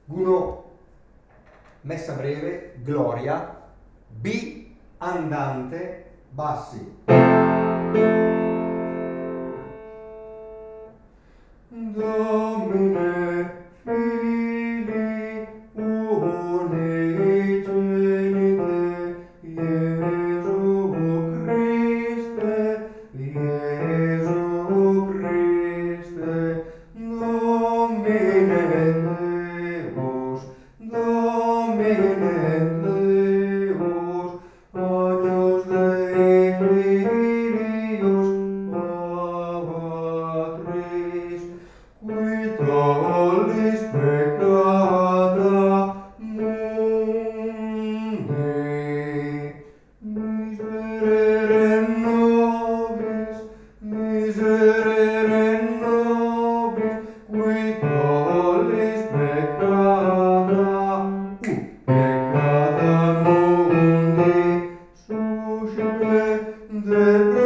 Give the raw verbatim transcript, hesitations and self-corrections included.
Gounod, messa breve, Gloria, B andante, bassi. Domine Filii unigenite Iesu Christe, Iesu Christe, Domine Deus, Domine Deus, Agnus Dei Filius Patris, qui tollis peccata mundi, miserere nobis, miserere nobis, qui tollis peccata, peccata mundi, suscite de